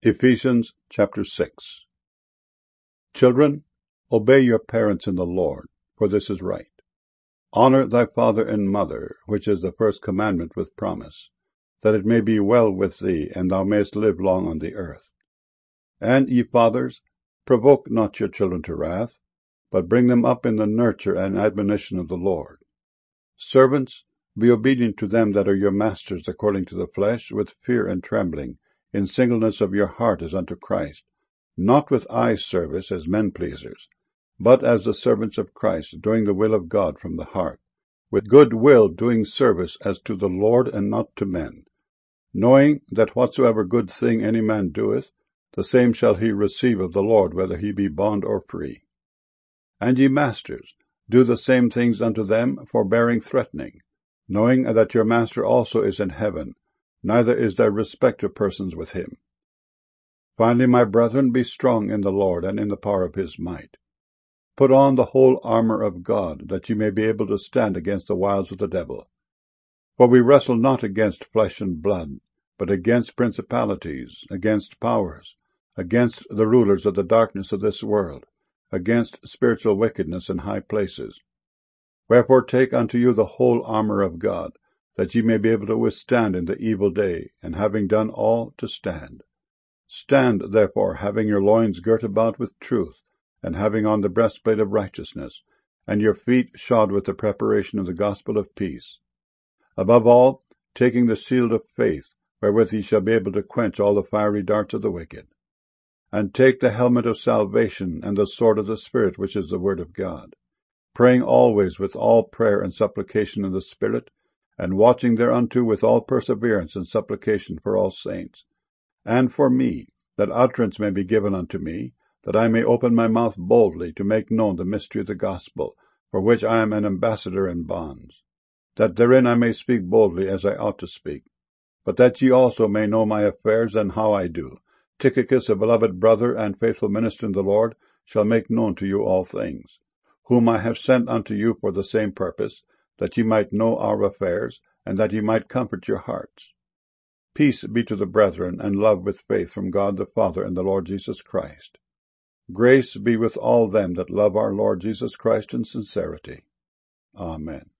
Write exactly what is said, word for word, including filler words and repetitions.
Ephesians chapter six. Children, obey your parents in the Lord, for this is right. Honor thy father and mother, which is the first commandment with promise, that it may be well with thee, and thou mayest live long on the earth. And ye fathers, provoke not your children to wrath, but bring them up in the nurture and admonition of the Lord. Servants, be obedient to them that are your masters according to the flesh, with fear and trembling, in singleness of your heart as unto Christ, not with eye service as men pleasers, but as the servants of Christ, doing the will of God from the heart, with good will doing service as to the Lord and not to men, knowing that whatsoever good thing any man doeth, the same shall he receive of the Lord, whether he be bond or free. And ye masters, do the same things unto them, forbearing threatening, knowing that your master also is in heaven, neither is there respect of persons with him. Finally, my brethren, be strong in the Lord and in the power of his might. Put on the whole armor of God, that ye may be able to stand against the wiles of the devil. For we wrestle not against flesh and blood, but against principalities, against powers, against the rulers of the darkness of this world, against spiritual wickedness in high places. Wherefore take unto you the whole armor of God, that ye may be able to withstand in the evil day, and having done all, to stand. Stand, therefore, having your loins girt about with truth, and having on the breastplate of righteousness, and your feet shod with the preparation of the gospel of peace. Above all, taking the shield of faith, wherewith ye shall be able to quench all the fiery darts of the wicked. And take the helmet of salvation, and the sword of the Spirit, which is the word of God, praying always with all prayer and supplication in the Spirit, and watching thereunto with all perseverance and supplication for all saints, and for me, that utterance may be given unto me, that I may open my mouth boldly to make known the mystery of the gospel, for which I am an ambassador in bonds, that therein I may speak boldly as I ought to speak. But that ye also may know my affairs and how I do, Tychicus, a beloved brother and faithful minister in the Lord, shall make known to you all things, whom I have sent unto you for the same purpose, that ye might know our affairs, and that ye might comfort your hearts. Peace be to the brethren, and love with faith from God the Father and the Lord Jesus Christ. Grace be with all them that love our Lord Jesus Christ in sincerity. Amen.